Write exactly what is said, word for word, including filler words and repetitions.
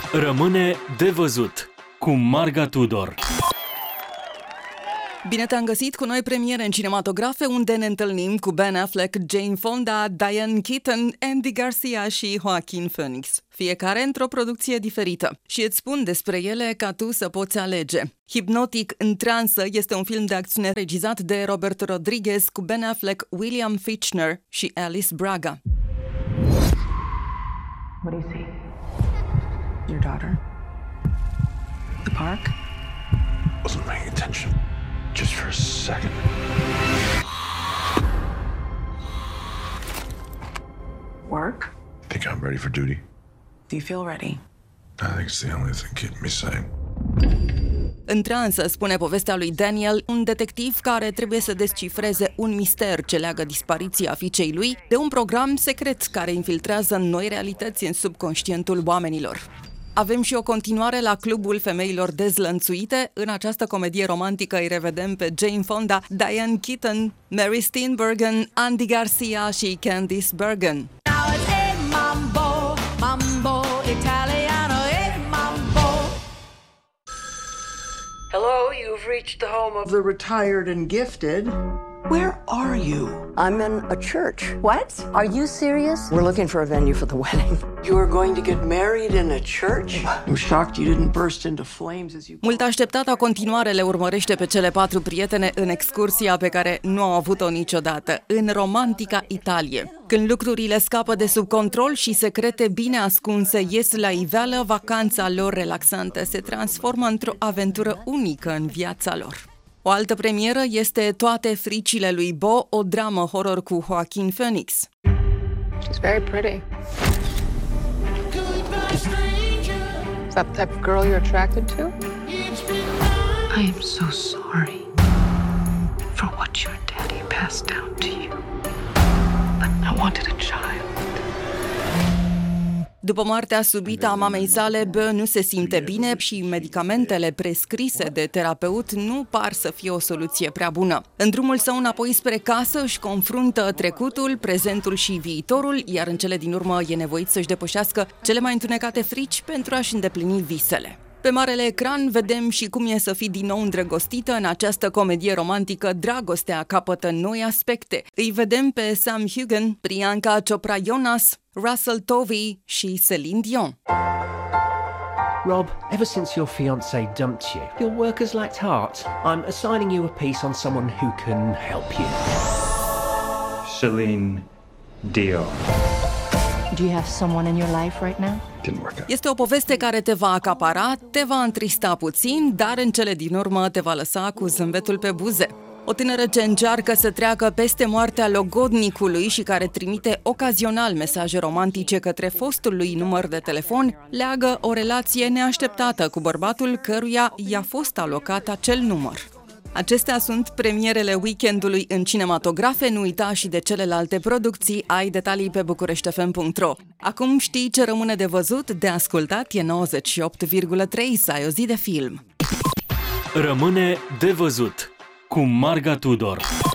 Rămâne de văzut cu Marga Tudor. Bine te-am găsit cu noi premiere în cinematografe, unde ne întâlnim cu Ben Affleck, Jane Fonda, Diane Keaton, Andy Garcia și Joaquin Phoenix. Fiecare într-o producție diferită. Și îți spun despre ele ca tu să poți alege. Hypnotic în transă este un film de acțiune regizat de Robert Rodriguez cu Ben Affleck, William Fichtner și Alice Braga. What do you see? Your daughter? The park? Wasn't paying attention. Just for a second. Work? Think I'm ready for duty? Do you feel ready? I think it's the only thing keeping me sane. În transă, spune povestea lui Daniel, un detectiv care trebuie să descifreze un mister ce leagă dispariția fiicei lui de un program secret care infiltrează noi realități în subconștientul oamenilor. Avem și o continuare la Clubul Femeilor Dezlănțuite. În această comedie romantică îi revedem pe Jane Fonda, Diane Keaton, Mary Steenburgen, Andy Garcia și Candice Bergen. Hello, you've reached the home of the retired and gifted. Where are you? I'm in a church. What? Are you serious? We're looking for a venue for the wedding. You are going to get married in a church? I'm shocked you didn't burst into flames as you... Mult așteptata continuare le urmărește pe cele patru prietene în excursia pe care nu au avut-o niciodată, în romantica Italie. Când lucrurile scapă de sub control și secrete bine ascunse ies la iveală, vacanța lor relaxantă se transformă într-o aventură unică în viața lor. O altă premieră este Toate fricile lui Bo, o dramă horror cu Joaquin Phoenix. She's very pretty. Is that the type of girl you're attracted to? I am so sorry for what your daddy passed down to you. But I wanted a child. După moartea subită a mamei sale, Bo nu se simte bine și medicamentele prescrise de terapeut nu par să fie o soluție prea bună. În drumul său înapoi spre casă își confruntă trecutul, prezentul și viitorul, iar în cele din urmă e nevoit să-și depășească cele mai întunecate frici pentru a-și îndeplini visele. Pe marele ecran vedem și cum e să fii din nou îndrăgostită în această comedie romantică. Dragostea capătă noi aspecte. Îi vedem pe Sam Heughan, Priyanka Chopra Jonas, Russell Tovey și Celine Dion. Rob, ever since your fiancé dumped you, your work has lacked heart. I'm assigning you a piece on someone who can help you. Celine Dion. Do you have someone in your life right now? Didn't work out. Este o poveste care te va acapara, te va întrista puțin, dar în cele din urmă te va lăsa cu zâmbetul pe buze. O tânără ce încearcă să treacă peste moartea logodnicului și care trimite ocazional mesaje romantice către fostul lui număr de telefon, leagă o relație neașteptată cu bărbatul căruia i-a fost alocat acel număr. Acestea sunt premierele weekendului în cinematografe. Nu uita și de celelalte producții, ai detalii pe bucurești f m punct r o. Acum știi ce rămâne de văzut, de ascultat, e nouăzeci și opt virgulă trei, să ai o zi de film. Rămâne de văzut cu Marga Tudor.